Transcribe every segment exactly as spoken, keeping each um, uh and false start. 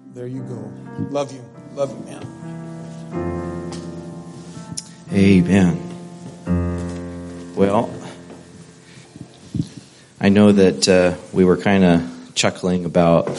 There you go. Love you. Love you, man. Amen. Well, I know that uh, we were kind of chuckling about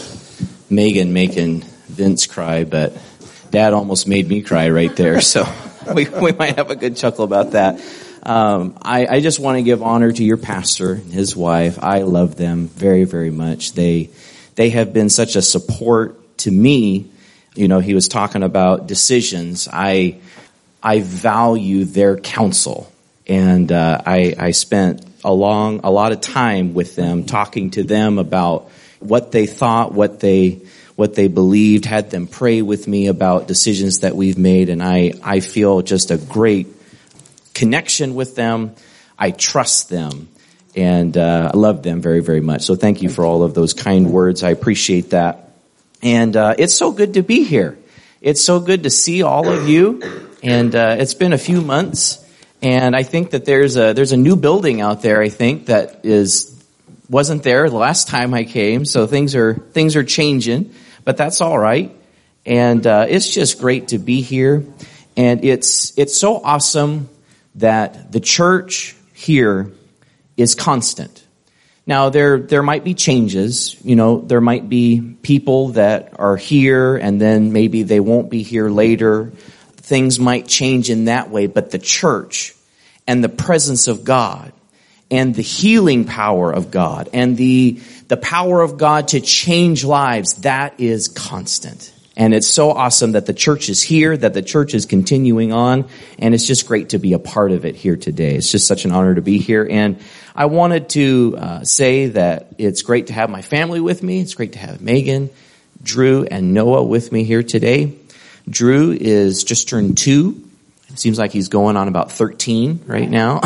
Megan making Vince cry, but Dad almost made me cry right there, so we, we might have a good chuckle about that. Um, I, I just want to give honor to your pastor and his wife. I love them very, very much. They they have been such a support to me. You know, he was talking about decisions. I I value their counsel, and uh, I, I spent a long a lot of time with them, talking to them about what they thought, what they what they believed, had them pray with me about decisions that we've made, and I, I feel just a great connection with them. I trust them, and uh, I love them very, very much. So thank you for all of those kind words. I appreciate that. And uh, it's so good to be here. It's so good to see all of you, and uh, it's been a few months, and I think that there's a there's a new building out there, I think, that is wasn't there the last time I came, so things are things are changing. But that's all right, and uh, it's just great to be here, and it's it's so awesome that the church here is constant. Now there there might be changes, you know, there might be people that are here and then maybe they won't be here later. Things might change in that way, but the church and the presence of God and the healing power of God and the the power of God to change lives, that is constant. And it's so awesome that the church is here, that the church is continuing on, and it's just great to be a part of it here today. It's just such an honor to be here. And I wanted to uh, say that it's great to have my family with me. It's great to have Megan, Drew, and Noah with me here today. Drew is just turned two. It seems like he's going on about thirteen right now.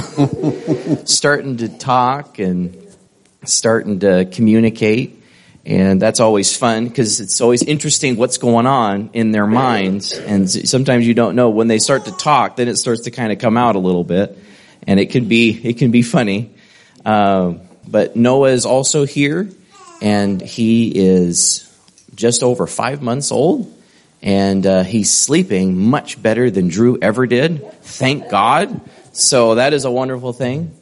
Starting to talk and starting to communicate. And that's always fun because it's always interesting what's going on in their minds. And sometimes you don't know when they start to talk, then it starts to kind of come out a little bit. And it can be, it can be funny. Uh, but Noah is also here, and he is just over five months old. And uh, he's sleeping much better than Drew ever did. Thank God. So that is a wonderful thing.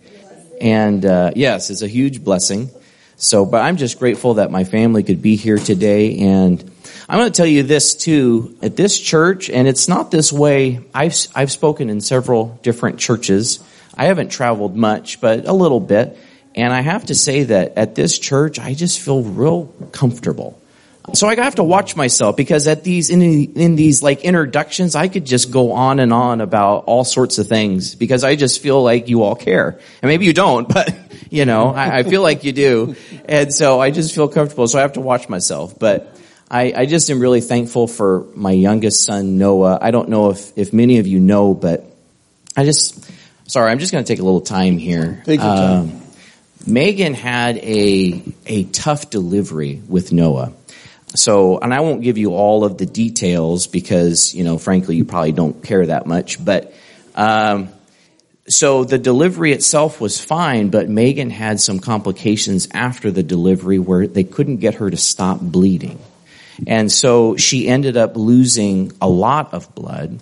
And uh, yes, it's a huge blessing. So, but I'm just grateful that my family could be here today. And I'm going to tell you this too, at this church, and it's not this way. I've, I've spoken in several different churches. I haven't traveled much, but a little bit. And I have to say that at this church, I just feel real comfortable. So I have to watch myself, because at these, in, in these like introductions, I could just go on and on about all sorts of things, because I just feel like you all care. And maybe you don't, but you know, I, I feel like you do. And so I just feel comfortable. So I have to watch myself. But I, I just am really thankful for my youngest son, Noah. I don't know if, if many of you know, but I just, sorry, I'm just going to take a little time here. Take your time. Um, Megan had a, a tough delivery with Noah. So, and I won't give you all of the details because, you know, frankly, you probably don't care that much. But, um, so the delivery itself was fine, but Megan had some complications after the delivery where they couldn't get her to stop bleeding. And so she ended up losing a lot of blood,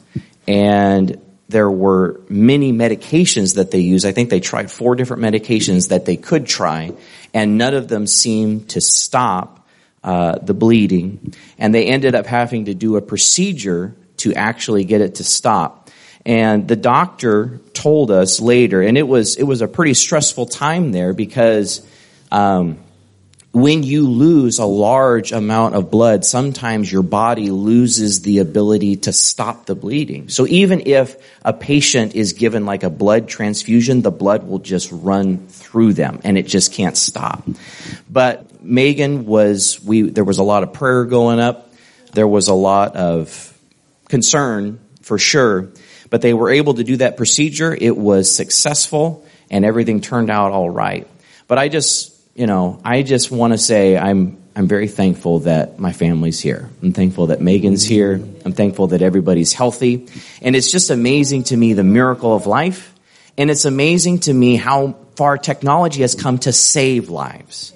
and there were many medications that they used. I think they tried four different medications that they could try, and none of them seemed to stop Uh, the bleeding, and they ended up having to do a procedure to actually get it to stop. And the doctor told us later, and it was it was a pretty stressful time there, because um, when you lose a large amount of blood, sometimes your body loses the ability to stop the bleeding. So even if a patient is given like a blood transfusion, the blood will just run through them, and it just can't stop. But Megan was, we, there was a lot of prayer going up. There was a lot of concern for sure, but they were able to do that procedure. It was successful, and everything turned out all right. But I just, you know, I just want to say I'm, I'm very thankful that my family's here. I'm thankful that Megan's here. I'm thankful that everybody's healthy. And it's just amazing to me, the miracle of life. And it's amazing to me how far technology has come to save lives.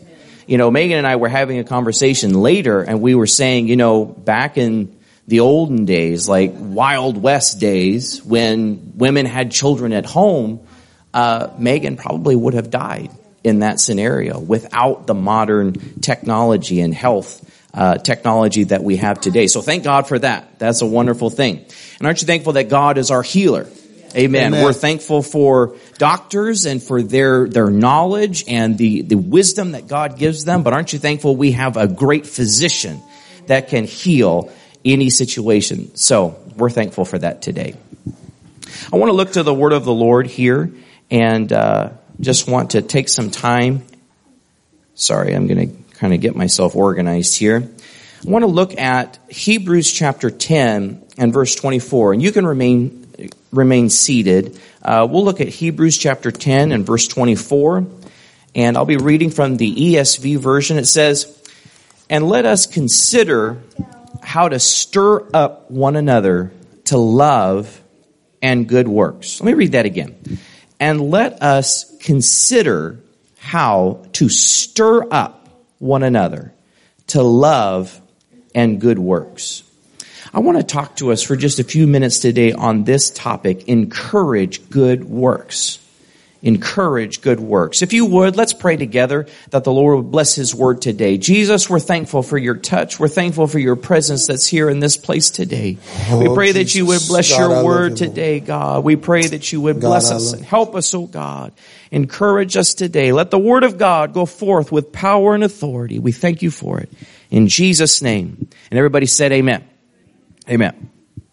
you know, Megan and I were having a conversation later, and we were saying, you know, back in the olden days, like Wild West days, when women had children at home, uh, Megan probably would have died in that scenario without the modern technology and health uh, technology that we have today. So thank God for that. That's a wonderful thing. And aren't you thankful that God is our healer? Amen. Amen. We're thankful for doctors and for their, their knowledge and the, the wisdom that God gives them. But aren't you thankful we have a great physician that can heal any situation? So we're thankful for that today. I want to look to the word of the Lord here and uh, just want to take some time. Sorry, I'm going to kind of get myself organized here. I want to look at Hebrews chapter ten and verse twenty-four. And you can remain remain seated. Uh, we'll look at Hebrews chapter ten and verse twenty-four. And I'll be reading from the E S V version. It says, "And let us consider how to stir up one another to love and good works." Let me read that again. "And let us consider how to stir up one another to love and good works." I want to talk to us for just a few minutes today on this topic, encourage good works. Encourage good works. If you would, let's pray together that the Lord would bless His word today. Jesus, we're thankful for your touch. We're thankful for your presence that's here in this place today. Oh, we pray Jesus. that you would bless God, your word you, today, God. We pray that you would God, bless I us and help us, oh God. Encourage us today. Let the word of God go forth with power and authority. We thank you for it. In Jesus' name. And everybody said amen. Amen.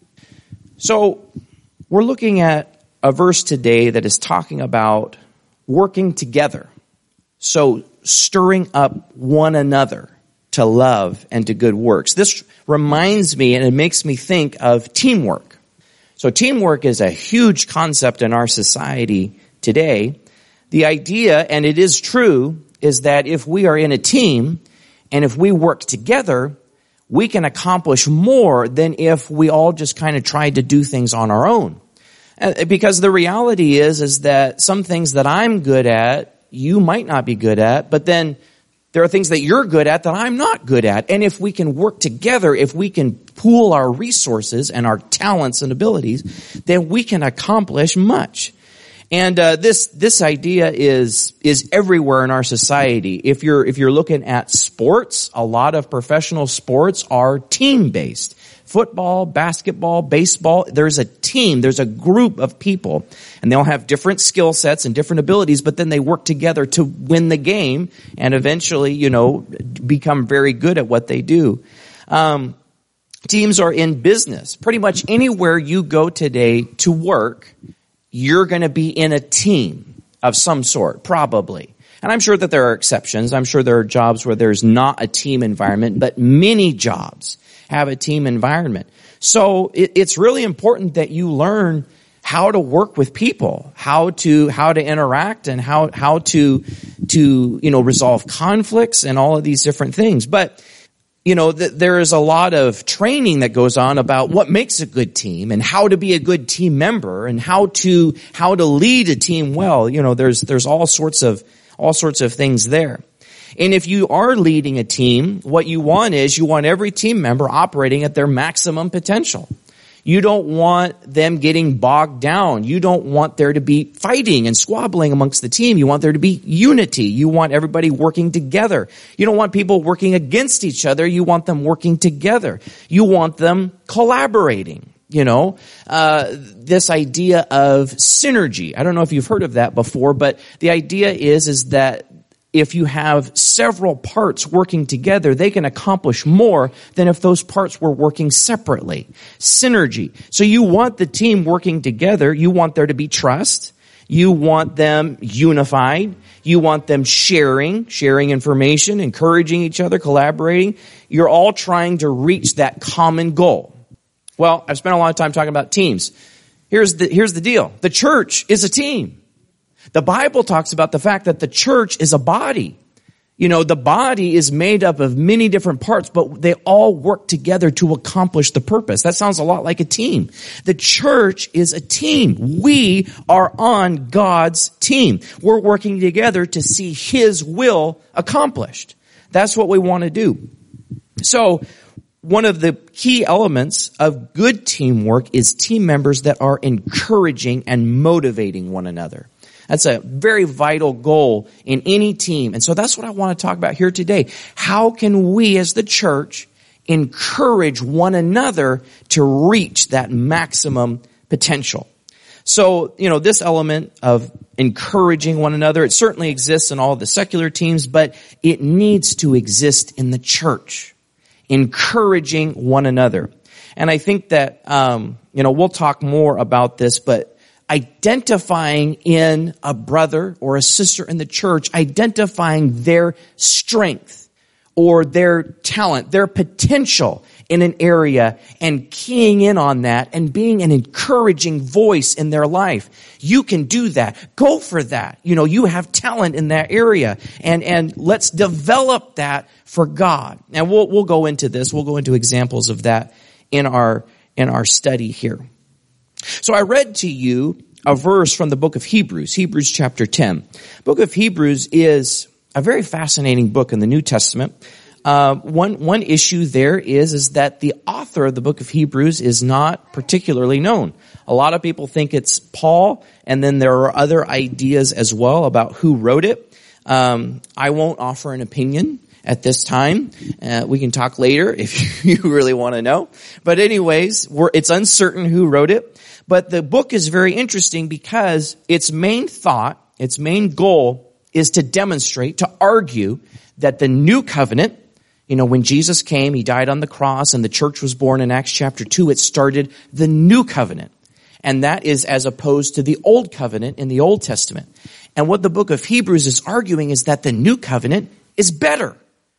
So we're looking at a verse today that is talking about working together. So stirring up one another to love and to good works. This reminds me and it makes me think of teamwork. So teamwork is a huge concept in our society today. The idea, and it is true, is that if we are in a team and if we work together, we can accomplish more than if we all just kind of tried to do things on our own. Because the reality is, is that some things that I'm good at, you might not be good at, but then there are things that you're good at that I'm not good at. And if we can work together, if we can pool our resources and our talents and abilities, then we can accomplish much. And uh, this this idea is is everywhere in our society. If you're if you're looking at sports, a lot of professional sports are team-based. Football, basketball, baseball, there's a team, there's a group of people, and they all have different skill sets and different abilities, but then they work together to win the game and eventually, you know, become very good at what they do. Um, teams are in business. Pretty much anywhere you go today to work, you're going to be in a team of some sort, probably. And I'm sure that there are exceptions. I'm sure there are jobs where there's not a team environment, but many jobs have a team environment. So it, it's really important that you learn how to work with people, how to how to interact, and how how to to you know resolve conflicts and all of these different things. But you know, th- there is a lot of training that goes on about what makes a good team and how to be a good team member and how to how to lead a team well. You know, there's there's all sorts of all sorts of things there. And if you are leading a team, what you want is you want every team member operating at their maximum potential. You don't want them getting bogged down. You don't want there to be fighting and squabbling amongst the team. You want there to be unity. You want everybody working together. You don't want people working against each other. You want them working together. You want them collaborating. You know, uh, this idea of synergy. I don't know if you've heard of that before, but the idea is, is that if you have several parts working together, they can accomplish more than if those parts were working separately. Synergy. So you want the team working together. You want there to be trust. You want them unified. You want them sharing, sharing information, encouraging each other, collaborating. You're all trying to reach that common goal. Well, I've spent a lot of time talking about teams. Here's the, here's the deal. The church is a team. The Bible talks about the fact that the church is a body. You know, the body is made up of many different parts, but they all work together to accomplish the purpose. That sounds a lot like a team. The church is a team. We are on God's team. We're working together to see His will accomplished. That's what we want to do. So, one of the key elements of good teamwork is team members that are encouraging and motivating one another. That's a very vital goal in any team. And so that's what I want to talk about here today. How can we as the church encourage one another to reach that maximum potential? So, you know, this element of encouraging one another, it certainly exists in all of the secular teams, but it needs to exist in the church. Encouraging one another. And I think that, um, you know, we'll talk more about this, but identifying in a brother or a sister in the church, identifying their strength or their talent, their potential in an area and keying in on that and being an encouraging voice in their life. You can do that. Go for that. You know, you have talent in that area, and, and let's develop that for God. And we'll, we'll go into this. We'll go into examples of that in our, in our study here. So I read to you a verse from the book of Hebrews, Hebrews chapter ten. Book of Hebrews is a very fascinating book in the New Testament. Uh, one, one issue there is, is that the author of the book of Hebrews is not particularly known. A lot of people think it's Paul, and then there are other ideas as well about who wrote it. Um, I won't offer an opinion at this time. Uh, we can talk later if you really want to know. But anyways, we're, it's uncertain who wrote it. But the book is very interesting because its main thought, its main goal is to demonstrate, to argue that the new covenant, you know, when Jesus came, he died on the cross and the church was born in Acts chapter two, it started the new covenant. And that is as opposed to the old covenant in the Old Testament. And what the book of Hebrews is arguing is that the new covenant is better.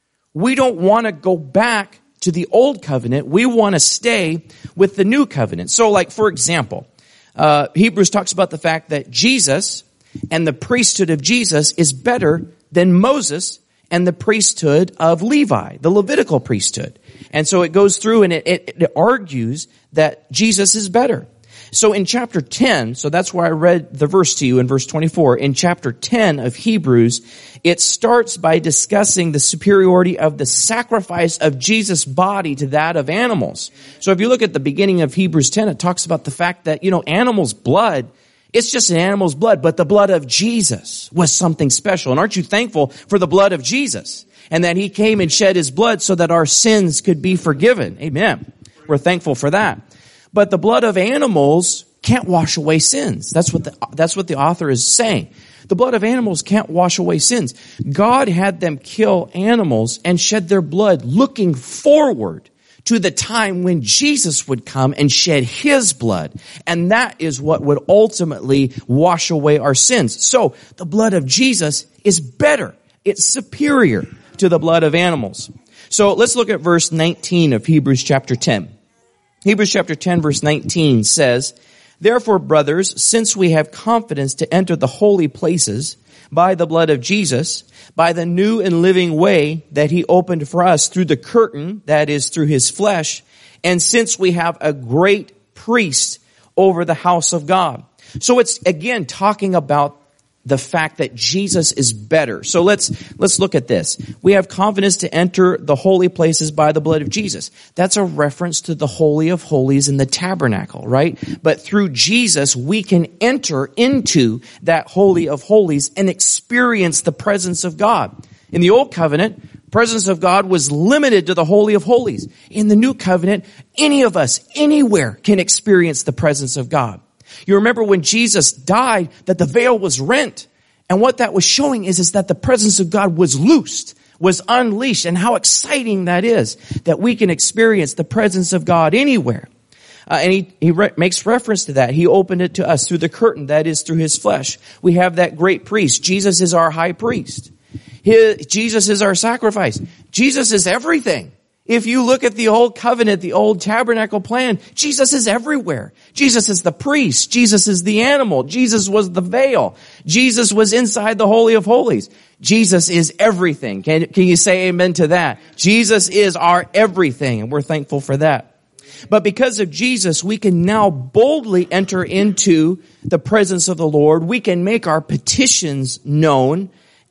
We don't want to go back to the old covenant. We want to stay with the new covenant. So like, for example, uh, Hebrews talks about the fact that Jesus and the priesthood of Jesus is better than Moses and the priesthood of Levi, the Levitical priesthood. And so it goes through and it, it, it argues that Jesus is better. So in chapter ten, so that's where I read the verse to you in verse twenty-four. In chapter ten of Hebrews, it starts by discussing the superiority of the sacrifice of Jesus' body to that of animals. So if you look at the beginning of Hebrews ten, it talks about the fact that, you know, animals' blood, it's just an animal's blood, but the blood of Jesus was something special. And aren't you thankful for the blood of Jesus? And that he came and shed his blood so that our sins could be forgiven. Amen. We're thankful for that. But the blood of animals can't wash away sins. That's what the, that's what the author is saying. The blood of animals can't wash away sins. God had them kill animals and shed their blood looking forward to the time when Jesus would come and shed his blood. And that is what would ultimately wash away our sins. So the blood of Jesus is better. It's superior to the blood of animals. So let's look at verse nineteen of Hebrews chapter ten. Hebrews chapter ten verse nineteen says, "Therefore, brothers, since we have confidence to enter the holy places by the blood of Jesus, by the new and living way that he opened for us through the curtain, that is through his flesh, and since we have a great priest over the house of God." So it's again talking about the fact that Jesus is better. So let's, let's look at this. We have confidence to enter the holy places by the blood of Jesus. That's a reference to the Holy of Holies in the tabernacle, right? But through Jesus, we can enter into that Holy of Holies and experience the presence of God. In the old covenant, presence of God was limited to the Holy of Holies. In the new covenant, any of us, anywhere can experience the presence of God. You remember when Jesus died that the veil was rent. And what that was showing is, is that the presence of God was loosed, was unleashed. And how exciting that is that we can experience the presence of God anywhere. Uh, and he, he re- makes reference to that. He opened it to us through the curtain, that is through his flesh. We have that great priest. Jesus is our high priest. His, Jesus is our sacrifice. Jesus is everything. If you look at the old covenant, the old tabernacle plan, Jesus is everywhere. Jesus is the priest. Jesus is the animal. Jesus was the veil. Jesus was inside the Holy of Holies. Jesus is everything. Can, can you say amen to that? Jesus is our everything, and we're thankful for that. But because of Jesus, we can now boldly enter into the presence of the Lord. We can make our petitions known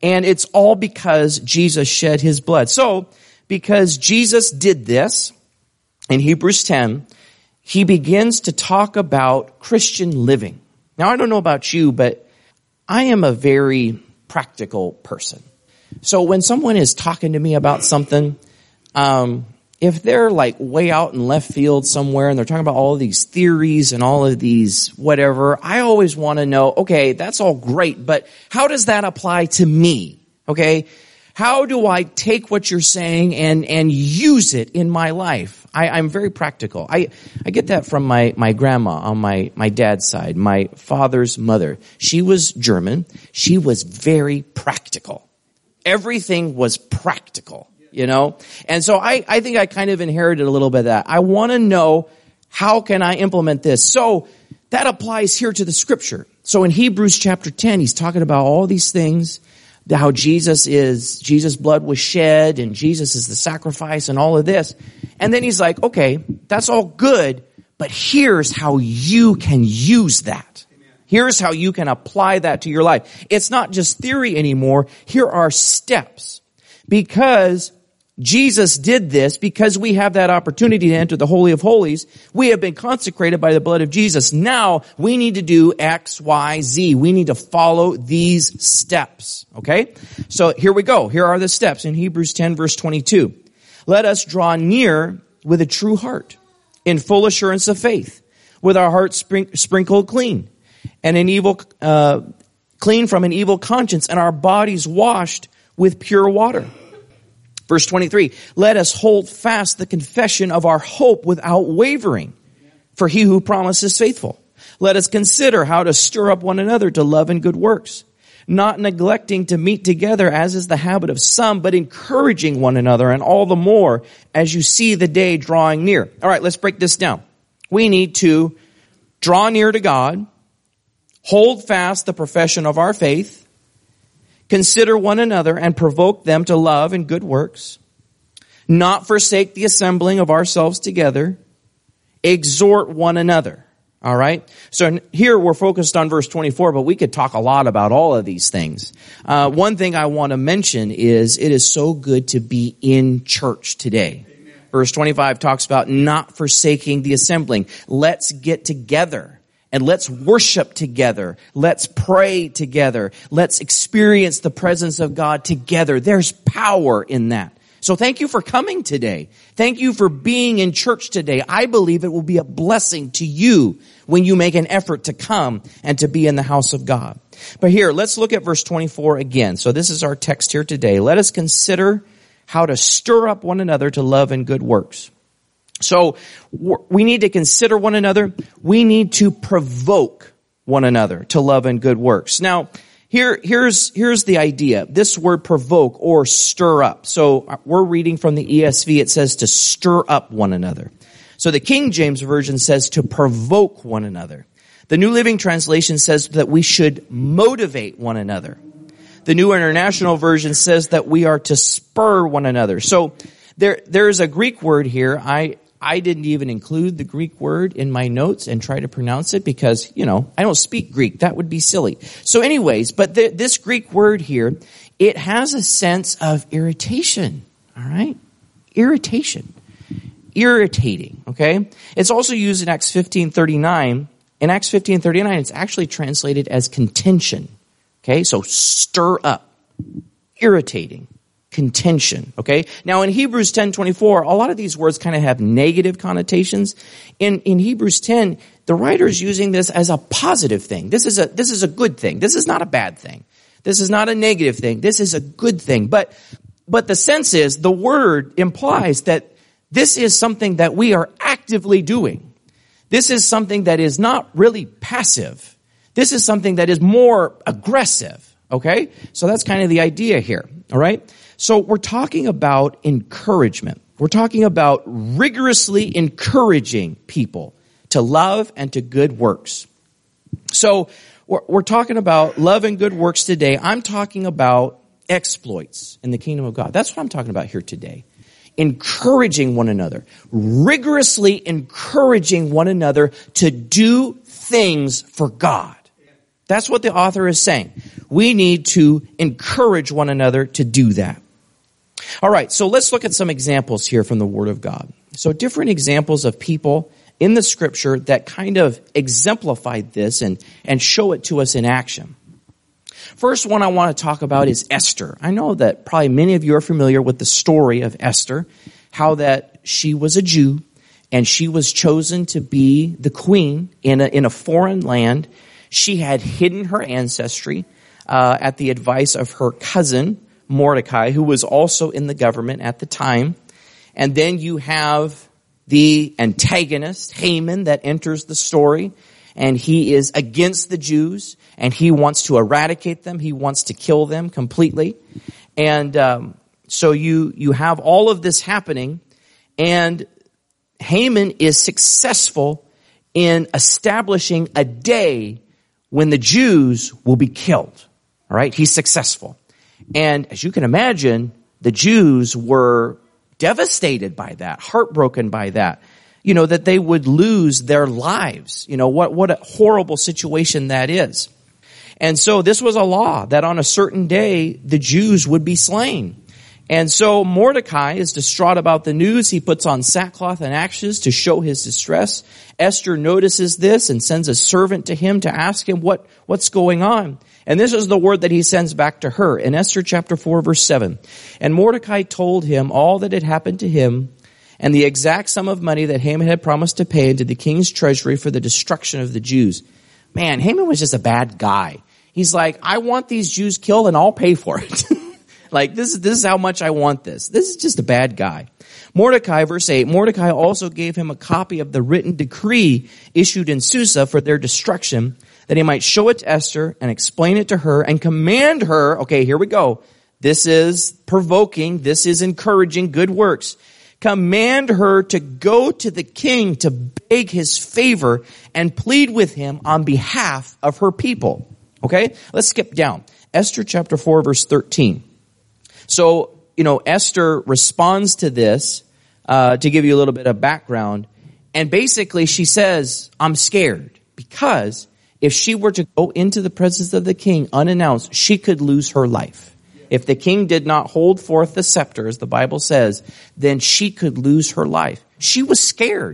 And it's all because Jesus shed his blood. So, because Jesus did this, in Hebrews ten, he begins to talk about Christian living. Now, I don't know about you, but I am a very practical person. So when someone is talking to me about something, um, if they're like way out in left field somewhere and they're talking about all of these theories and all of these whatever, I always want to know, okay, that's all great, but how does that apply to me? Okay? How do I take what you're saying and, and use it in my life? I, I'm very practical. I, I get that from my, my grandma on my, my dad's side, my father's mother. She was German. She was very practical. Everything was practical. You know? And so I, I think I kind of inherited a little bit of that. I want to know, how can I implement this? So that applies here to the scripture. So in Hebrews chapter ten, he's talking about all these things, how Jesus is, Jesus' blood was shed and Jesus is the sacrifice and all of this. And then he's like, okay, that's all good, but here's how you can use that. Here's how you can apply that to your life. It's not just theory anymore. Here are steps. Because Jesus did this, because we have that opportunity to enter the Holy of Holies, we have been consecrated by the blood of Jesus. Now we need to do X, Y, Z. We need to follow these steps. Okay? So here we go. Here are the steps in Hebrews ten verse twenty-two. Let us draw near with a true heart, in full assurance of faith, with our hearts sprink- sprinkled clean, and an evil, uh, clean from an evil conscience, and our bodies washed with pure water. Verse twenty-three, let us hold fast the confession of our hope without wavering, for he who promises is faithful. Let us consider how to stir up one another to love and good works, not neglecting to meet together as is the habit of some, but encouraging one another, and all the more as you see the day drawing near. All right, let's break this down. We need to draw near to God, hold fast the profession of our faith, consider one another and provoke them to love and good works, not forsake the assembling of ourselves together, exhort one another. All right? So here we're focused on verse twenty-four, but we could talk a lot about all of these things. Uh, one thing I want to mention is it is so good to be in church today. Amen. Verse twenty-five talks about not forsaking the assembling. Let's get together. And let's worship together. Let's pray together. Let's experience the presence of God together. There's power in that. So thank you for coming today. Thank you for being in church today. I believe it will be a blessing to you when you make an effort to come and to be in the house of God. But here, let's look at verse twenty-four again. So this is our text here today. Let us consider how to stir up one another to love and good works. So we need to consider one another. We need to provoke one another to love and good works. Now, here, here's, here's the idea. This word provoke or stir up. So we're reading from the E S V. It says to stir up one another. So the King James Version says to provoke one another. The New Living Translation says that we should motivate one another. The New International Version says that we are to spur one another. So there, there's a Greek word here. I, I didn't even include the Greek word in my notes and try to pronounce it because, you know, I don't speak Greek. That would be silly. So anyways, but the, this Greek word here, it has a sense of irritation. All right? Irritation. Irritating. Okay? It's also used in Acts fifteen thirty-nine. In Acts fifteen thirty-nine, it's actually translated as contention. Okay? So stir up. Irritating. Contention, okay? Now in Hebrews ten twenty-four, a lot of these words kind of have negative connotations. In in Hebrews ten, the writer is using this as a positive thing. This is a this is a good thing. This is not a bad thing. This is not a negative thing. This is a good thing. But but the sense is the word implies that this is something that we are actively doing. This is something that is not really passive. This is something that is more aggressive, okay? So that's kind of the idea here, all right? So we're talking about encouragement. We're talking about rigorously encouraging people to love and to good works. So we're, we're talking about love and good works today. I'm talking about exploits in the kingdom of God. That's what I'm talking about here today. Encouraging one another. Rigorously encouraging one another to do things for God. That's what the author is saying. We need to encourage one another to do that. All right, so let's look at some examples here from the Word of God. So different examples of people in the Scripture that kind of exemplified this and, and show it to us in action. First one I want to talk about is Esther. I know that probably many of you are familiar with the story of Esther, how that she was a Jew and she was chosen to be the queen in a, in a foreign land. She had hidden her ancestry uh, at the advice of her cousin, Mordecai, who was also in the government at the time. And then you have the antagonist, Haman, that enters the story. And he is against the Jews, and he wants to eradicate them. He wants to kill them completely. And um, so you you have all of this happening, and Haman is successful in establishing a day when the Jews will be killed. All right, he's successful. And as you can imagine, the Jews were devastated by that, heartbroken by that. You know, that they would lose their lives. You know, what, what a horrible situation that is. And so this was a law that on a certain day, the Jews would be slain. And so Mordecai is distraught about the news. He puts on sackcloth and ashes to show his distress. Esther notices this and sends a servant to him to ask him what, what's going on. And this is the word that he sends back to her in Esther chapter four, verse seven. And Mordecai told him all that had happened to him, and the exact sum of money that Haman had promised to pay into the king's treasury for the destruction of the Jews. Man, Haman was just a bad guy. He's like, I want these Jews killed and I'll pay for it. Like, this is, this is how much I want this. This is just a bad guy. Mordecai, verse eight, Mordecai also gave him a copy of the written decree issued in Susa for their destruction, that he might show it to Esther and explain it to her and command her. Okay, here we go. This is provoking. This is encouraging good works. Command her to go to the king to beg his favor and plead with him on behalf of her people. Okay, let's skip down. Esther chapter four, verse thirteen. So, you know, Esther responds to this, uh, to give you a little bit of background. And basically she says, I'm scared because if she were to go into the presence of the king unannounced, she could lose her life. If the king did not hold forth the scepter, as the Bible says, then she could lose her life. She was scared.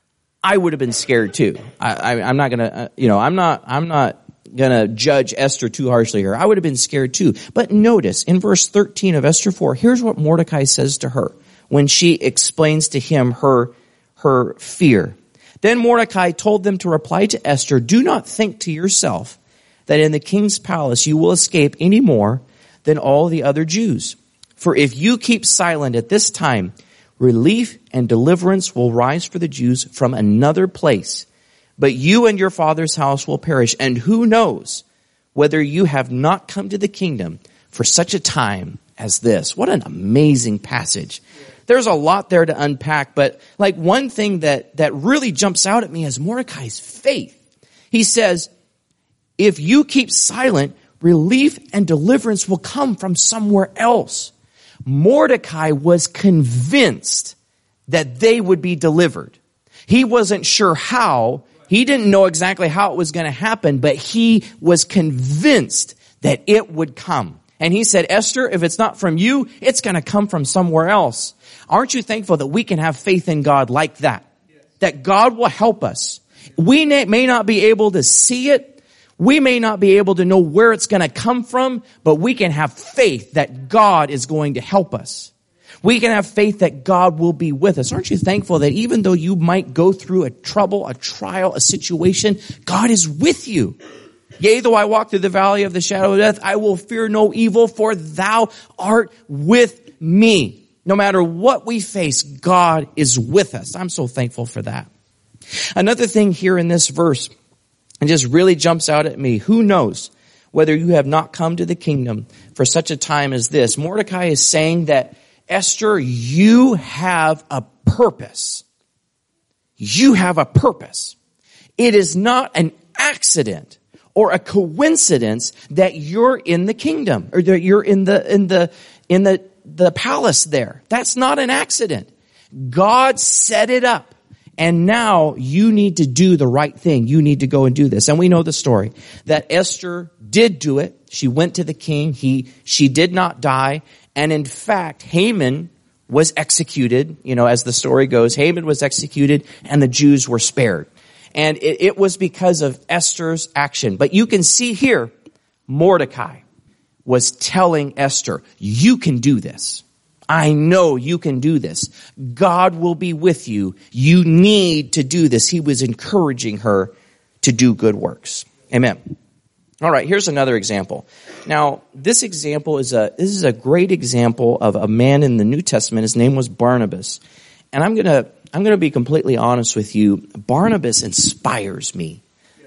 I would have been scared too. I, I, I'm not gonna, uh, you know, I'm not, I'm not gonna judge Esther too harshly here. I would have been scared too. But notice in verse thirteen of Esther four, here's what Mordecai says to her when she explains to him her, her fear. Then Mordecai told them to reply to Esther, do not think to yourself that in the king's palace you will escape any more than all the other Jews. For if you keep silent at this time, relief and deliverance will rise for the Jews from another place. But you and your father's house will perish. And who knows whether you have not come to the kingdom for such a time as this. What an amazing passage. There's a lot there to unpack, but like one thing that, that really jumps out at me is Mordecai's faith. He says, if you keep silent, relief and deliverance will come from somewhere else. Mordecai was convinced that they would be delivered. He wasn't sure how. He didn't know exactly how it was going to happen, but he was convinced that it would come. And he said, Esther, if it's not from you, it's going to come from somewhere else. Aren't you thankful that we can have faith in God like that? That God will help us. We may not be able to see it. We may not be able to know where it's going to come from, but we can have faith that God is going to help us. We can have faith that God will be with us. Aren't you thankful that even though you might go through a trouble, a trial, a situation, God is with you? Yea, though I walk through the valley of the shadow of death, I will fear no evil, for thou art with me. No matter what we face, God is with us. I'm so thankful for that. Another thing here in this verse, it just really jumps out at me. Who knows whether you have not come to the kingdom for such a time as this? Mordecai is saying that, Esther, you have a purpose. You have a purpose. It is not an accident or a coincidence that you're in the kingdom or that you're in the, in the, in the, the palace there. That's not an accident. God set it up. And now you need to do the right thing. You need to go and do this. And we know the story that Esther did do it. She went to the king. He, she did not die. And in fact, Haman was executed. You know, as the story goes, Haman was executed and the Jews were spared. And it, it was because of Esther's action. But you can see here, Mordecai was telling Esther, you can do this. I know you can do this. God will be with you. You need to do this. He was encouraging her to do good works. Amen. All right, here's another example. Now, this example is a this is a great example of a man in the New Testament. His name was Barnabas. And I'm going to I'm going to be completely honest with you. Barnabas inspires me.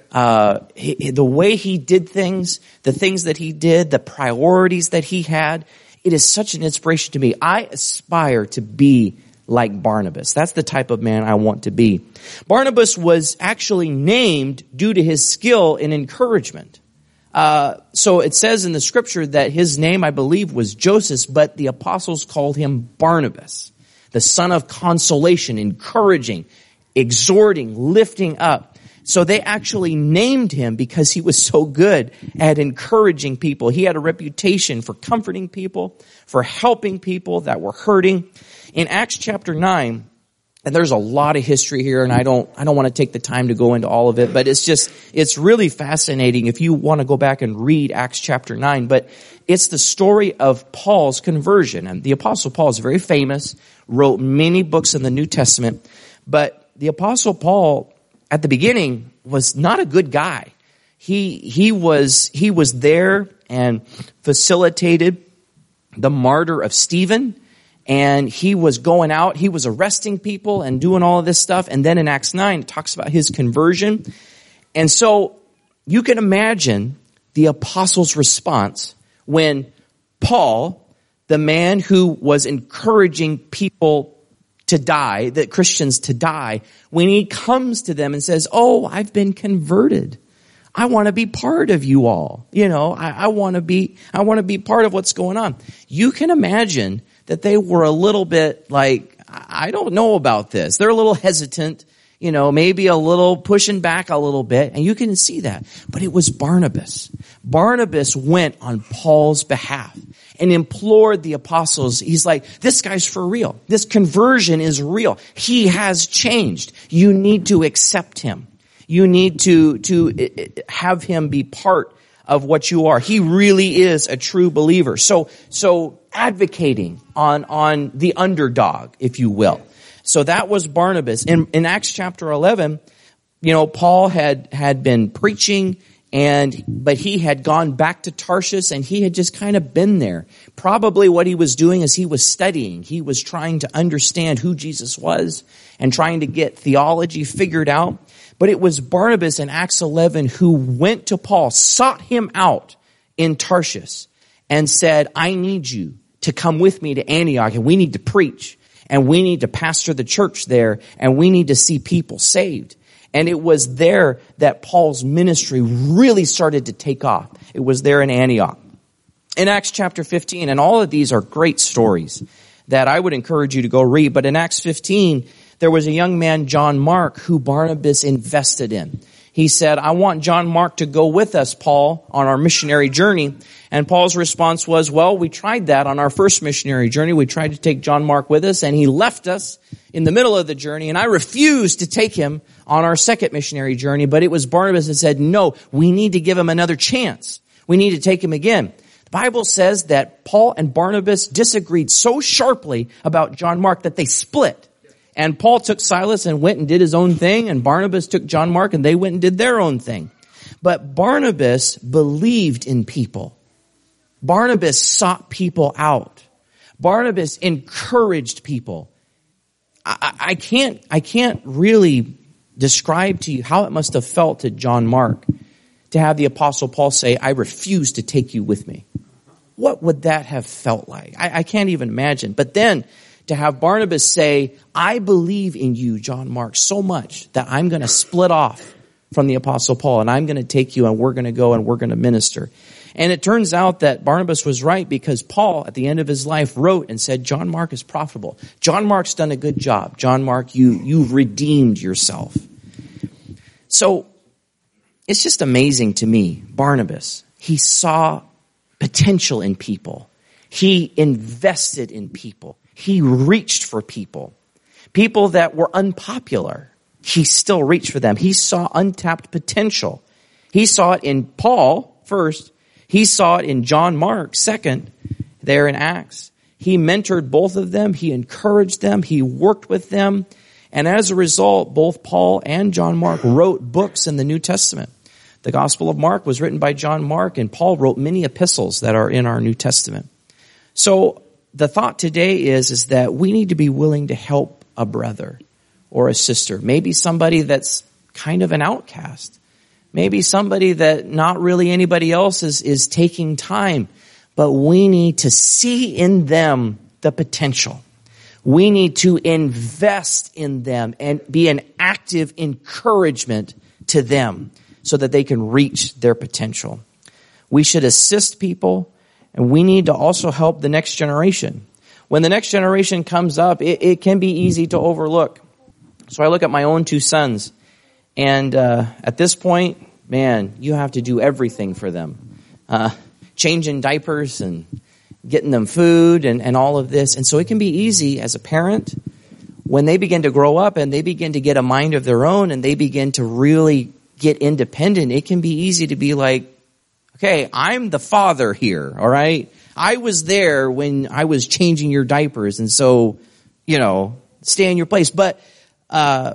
Uh, he, the way he did things, the things that he did, the priorities that he had, it is such an inspiration to me. I aspire to be like Barnabas. That's the type of man I want to be. Barnabas was actually named due to his skill in encouragement. Uh, so it says in the scripture that his name, I believe, was Joseph, but the apostles called him Barnabas, the son of consolation, encouraging, exhorting, lifting up. So they actually named him because he was so good at encouraging people. He had a reputation for comforting people, for helping people that were hurting. In Acts chapter nine, and there's a lot of history here, and I don't, I don't want to take the time to go into all of it, but it's just, it's really fascinating if you want to go back and read Acts chapter nine. But it's the story of Paul's conversion. And the Apostle Paul is very famous, wrote many books in the New Testament, but the Apostle Paul, at the beginning, was not a good guy. He, he was, he was there and facilitated the martyr of Stephen. And he was going out, he was arresting people and doing all of this stuff. And then in Acts nine, it talks about his conversion. And so you can imagine the apostles' response when Paul, the man who was encouraging people to die, the Christians to die, when he comes to them and says, oh, I've been converted. I want to be part of you all. You know, I, I want to be, I want to be part of what's going on. You can imagine that they were a little bit like, I don't know about this. They're a little hesitant, you know, maybe a little pushing back a little bit. And you can see that. But it was Barnabas. Barnabas went on Paul's behalf and implored the apostles. He's like, this guy's for real. This conversion is real. He has changed. You need to accept him. You need to, to have him be part of what you are. He really is a true believer. So, so advocating on, on the underdog, if you will. So that was Barnabas. In, in Acts chapter eleven, you know, Paul had, had been preaching and, but he had gone back to Tarshish and he had just kind of been there. Probably what he was doing is he was studying. He was trying to understand who Jesus was and trying to get theology figured out. But it was Barnabas in Acts eleven who went to Paul, sought him out in Tarshish and said, I need you to come with me to Antioch and we need to preach and we need to pastor the church there and we need to see people saved. And it was there that Paul's ministry really started to take off. It was there in Antioch. In Acts chapter fifteen, and all of these are great stories that I would encourage you to go read, but in Acts fifteen, there was a young man, John Mark, who Barnabas invested in. He said, I want John Mark to go with us, Paul, on our missionary journey. And Paul's response was, well, we tried that on our first missionary journey. We tried to take John Mark with us, and he left us in the middle of the journey, and I refused to take him on our second missionary journey. But it was Barnabas that said, no, we need to give him another chance. We need to take him again. The Bible says that Paul and Barnabas disagreed so sharply about John Mark that they split. And Paul took Silas and went and did his own thing, and Barnabas took John Mark and they went and did their own thing. But Barnabas believed in people. Barnabas sought people out. Barnabas encouraged people. I, I can't, I can't really describe to you how it must have felt to John Mark to have the Apostle Paul say, I refuse to take you with me. What would that have felt like? I, I can't even imagine. But then to have Barnabas say, I believe in you, John Mark, so much that I'm going to split off from the Apostle Paul and I'm going to take you and we're going to go and we're going to minister. And it turns out that Barnabas was right, because Paul, at the end of his life, wrote and said, John Mark is profitable. John Mark's done a good job. John Mark, you, you've redeemed yourself. So it's just amazing to me. Barnabas, he saw potential in people. He invested in people. He reached for people. People that were unpopular, he still reached for them. He saw untapped potential. He saw it in Paul first. He saw it in John Mark second, there in Acts. He mentored both of them. He encouraged them. He worked with them. And as a result, both Paul and John Mark wrote books in the New Testament. The Gospel of Mark was written by John Mark, and Paul wrote many epistles that are in our New Testament. So the thought today is, is that we need to be willing to help a brother or a sister. Maybe somebody that's kind of an outcast. Maybe somebody that not really anybody else is, is taking time. But we need to see in them the potential. We need to invest in them and be an active encouragement to them so that they can reach their potential. We should assist people, and we need to also help the next generation. When the next generation comes up, it, it can be easy to overlook. So I look at my own two sons, and uh, at this point, man, you have to do everything for them. Uh, changing diapers and getting them food and, and all of this. And so it can be easy as a parent when they begin to grow up and they begin to get a mind of their own and they begin to really get independent. It can be easy to be like, okay, I'm the father here, all right? I was there when I was changing your diapers, and so, you know, stay in your place. But uh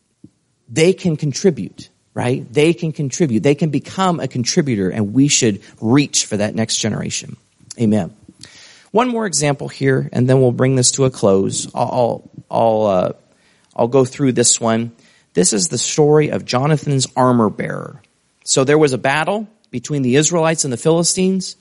they can contribute, right? They can contribute. They can become a contributor, and we should reach for that next generation. Amen. One more example here, and then we'll bring this to a close. I'll I'll uh, I'll go through this one. This is the story of Jonathan's armor bearer. So there was a battle between the Israelites and the Philistines,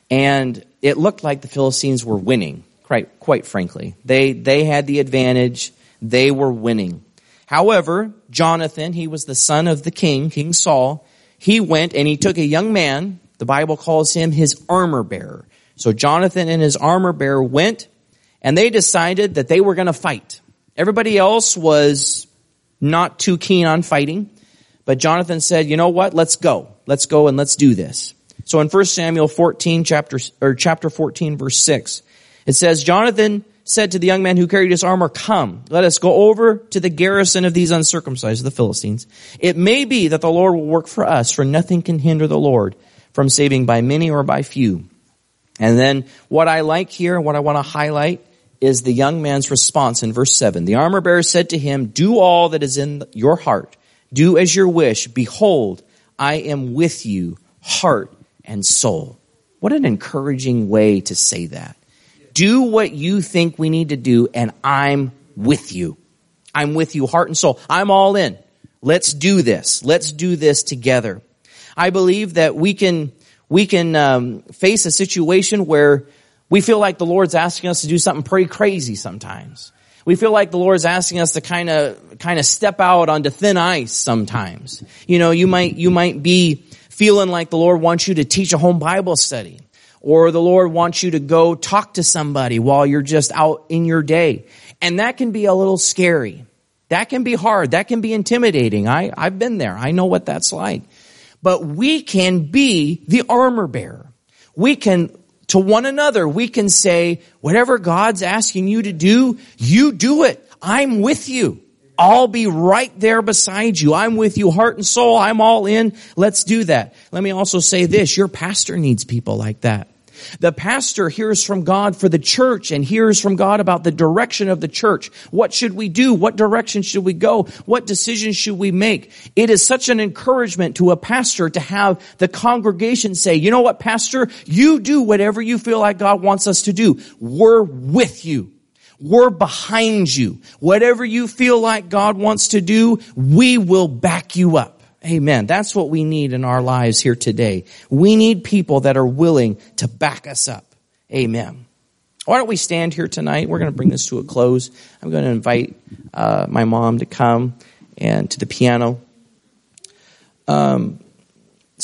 and it looked like the Philistines were winning. Quite quite frankly, they they had the advantage. They were winning. However, Jonathan, he was the son of the king, King Saul. He went and he took a young man. The Bible calls him his armor bearer. So Jonathan and his armor bearer went, and they decided that they were going to fight. Everybody else was not too keen on fighting, but Jonathan said, you know what, let's go. Let's go and let's do this. So in First Samuel fourteen, chapter, or chapter fourteen, verse six, it says, Jonathan said to the young man who carried his armor, come, let us go over to the garrison of these uncircumcised, the Philistines. It may be that the Lord will work for us, for nothing can hinder the Lord from saving by many or by few. And then what I like here, what I want to highlight, is the young man's response in verse seven. The armor bearer said to him, do all that is in your heart. Do as your wish. Behold, I am with you, heart and soul. What an encouraging way to say that. Do what you think we need to do, and I'm with you. I'm with you, heart and soul. I'm all in. Let's do this. Let's do this together. I believe that we can we can um, face a situation where we feel like the Lord's asking us to do something pretty crazy sometimes. We feel like the Lord's asking us to kind of kind of step out onto thin ice sometimes. You know, you might you might be feeling like the Lord wants you to teach a home Bible study, or the Lord wants you to go talk to somebody while you're just out in your day. And that can be a little scary. That can be hard. That can be intimidating. I, I've been there. I know what that's like. But we can be the armor bearer. We can, to one another, we can say, whatever God's asking you to do, you do it. I'm with you. I'll be right there beside you. I'm with you, heart and soul. I'm all in. Let's do that. Let me also say this. Your pastor needs people like that. The pastor hears from God for the church and hears from God about the direction of the church. What should we do? What direction should we go? What decisions should we make? It is such an encouragement to a pastor to have the congregation say, you know what, pastor, you do whatever you feel like God wants us to do. We're with you. We're behind you. Whatever you feel like God wants to do, we will back you up. Amen. That's what we need in our lives here today. We need people that are willing to back us up. Amen. Why don't we stand here tonight? We're going to bring this to a close. I'm going to invite uh, my mom to come and to the piano. Um,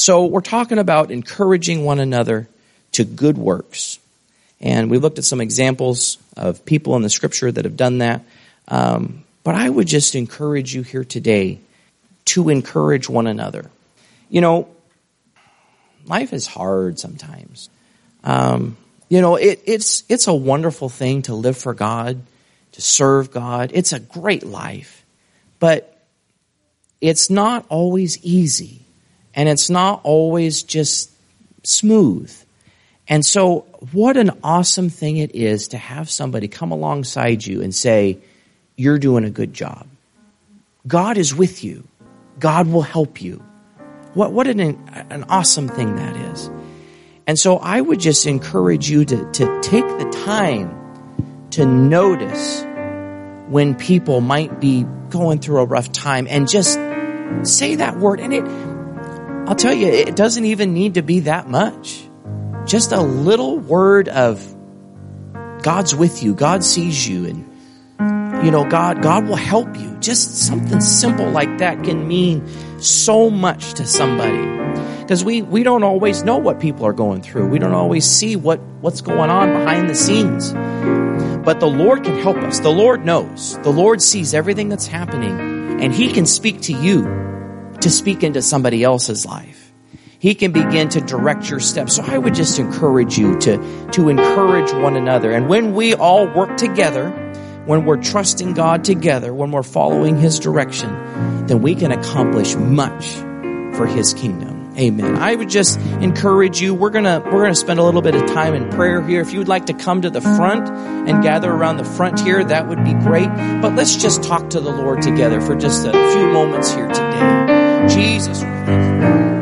So we're talking about encouraging one another to good works. And we looked at some examples of people in the scripture that have done that. Um, but I would just encourage you here today to encourage one another. You know, life is hard sometimes. Um, you know, it, it's it's a wonderful thing to live for God, to serve God. It's a great life. But it's not always easy. And it's not always just smooth. And so what an awesome thing it is to have somebody come alongside you and say, you're doing a good job. God is with you. God will help you. What what an, an awesome thing that is. And so I would just encourage you to, to take the time to notice when people might be going through a rough time and just say that word. And it, I'll tell you, it doesn't even need to be that much. Just a little word of God's with you, God sees you, and you know, God, God will help you. Just something simple like that can mean so much to somebody. Because we, we don't always know what people are going through. We don't always see what, what's going on behind the scenes. But the Lord can help us. The Lord knows. The Lord sees everything that's happening, and He can speak to you to speak into somebody else's life. He can begin to direct your steps. So I would just encourage you to, to encourage one another. And when we all work together, when we're trusting God together, when we're following His direction, then we can accomplish much for His kingdom. Amen. I would just encourage you. We're gonna we're gonna spend a little bit of time in prayer here. If you would like to come to the front and gather around the front here, that would be great. But let's just talk to the Lord together for just a few moments here today. Jesus, we thank you.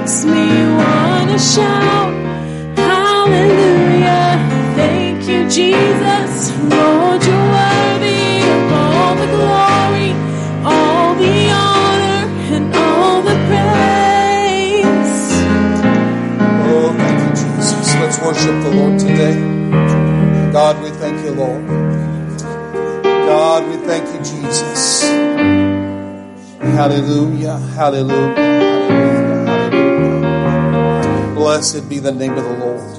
makes me wanna shout, hallelujah. Thank you, Jesus. Lord, you're worthy of all the glory, all the honor, and all the praise. Oh, thank you, Jesus. Let's worship the Lord today. God, we thank you, Lord. God, we thank you, Jesus. Hallelujah, hallelujah, hallelujah, hallelujah. Blessed be the name of the Lord.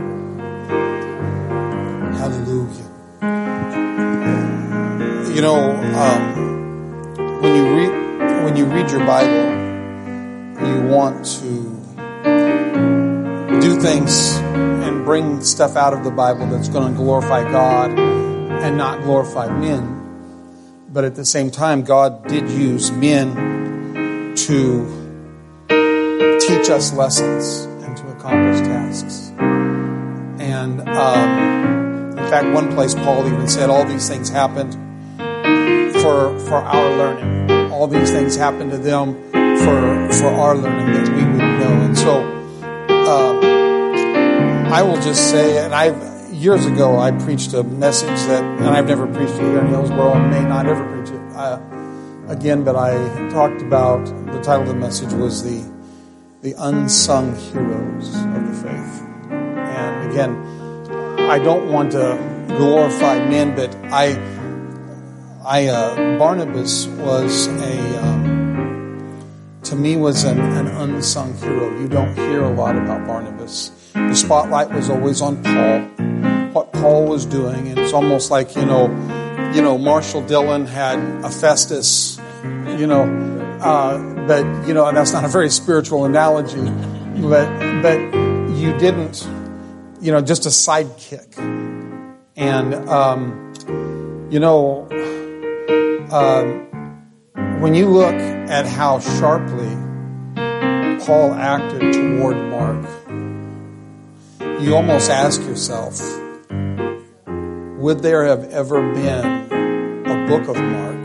Hallelujah. You know, um, when you read when you read your Bible, you want to do things and bring stuff out of the Bible that's going to glorify God and not glorify men. But at the same time, God did use men to teach us lessons and to accomplish tasks. And um, in fact, one place Paul even said all these things happened for for our learning. All these things happened to them for for our learning, that we would know. And so um, I will just say, and I've years ago I preached a message that, and I've never preached it here in Hillsboro and may not ever preach it uh, again, but I talked about, the title of the message was the the unsung heroes of the faith. And again, I don't want to glorify men, but I, I uh, Barnabas was a, um, to me was an, an unsung hero. You don't hear a lot about Barnabas. The spotlight was always on Paul, what Paul was doing, and it's almost like, you know, you know, Marshall Dillon had a Festus, you know, uh, but, you know, and that's not a very spiritual analogy, but, but you didn't, you know, just a sidekick. And, um, you know, uh, when you look at how sharply Paul acted toward Mark, you almost ask yourself, would there have ever been a book of Mark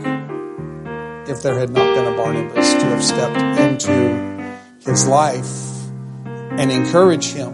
if there had not been a Barnabas to have stepped into his life and encourage him,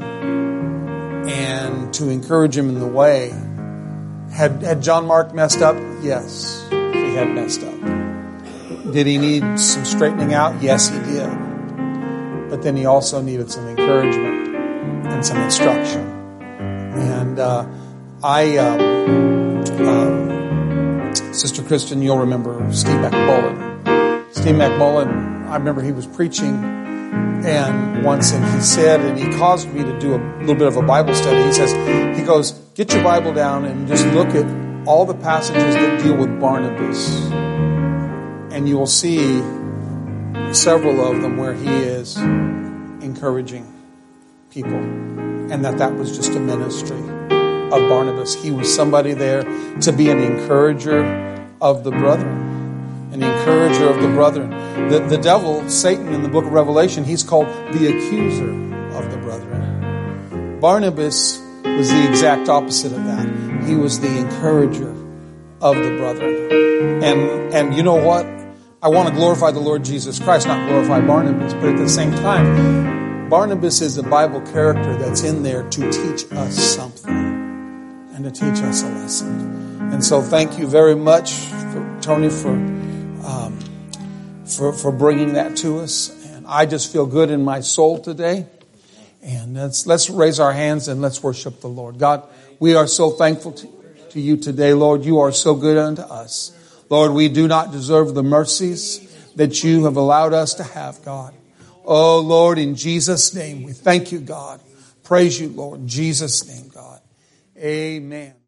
and to encourage him in the way? Had, had John Mark messed up? Yes, he had messed up. Did he need some straightening out? Yes, he did. But then he also needed some encouragement and some instruction. And uh, I, um, um, Sister Kristen, you'll remember Steve McMullen. Steve McMullen, I remember he was preaching, and once, and he said, and he caused me to do a little bit of a Bible study. He says, he goes, get your Bible down and just look at all the passages that deal with Barnabas, and you will see several of them where he is encouraging people, and that that was just a ministry of Barnabas. He was somebody there to be an encourager of the brethren. An encourager of the brethren. The, the devil, Satan, in the book of Revelation, he's called the accuser of the brethren. Barnabas was the exact opposite of that. He was the encourager of the brethren. And, and you know what? I want to glorify the Lord Jesus Christ, not glorify Barnabas, but at the same time, Barnabas is a Bible character that's in there to teach us something and to teach us a lesson. And so thank you very much, for, Tony, for, um, for, for bringing that to us. And I just feel good in my soul today. And let's, let's raise our hands and let's worship the Lord. God, we are so thankful to, to you today, Lord. You are so good unto us. Lord, we do not deserve the mercies that you have allowed us to have, God. Oh, Lord, in Jesus' name, we thank you, God. Praise you, Lord. In Jesus' name, God. Amen.